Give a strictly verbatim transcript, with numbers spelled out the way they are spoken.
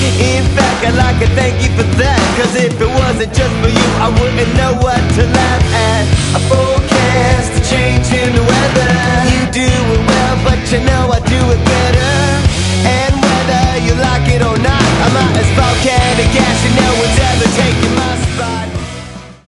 In fact, I'd like to thank you for that, cause if it wasn't just for you, I wouldn't know what to laugh at. I forecast a change in the weather. You do it well, but you know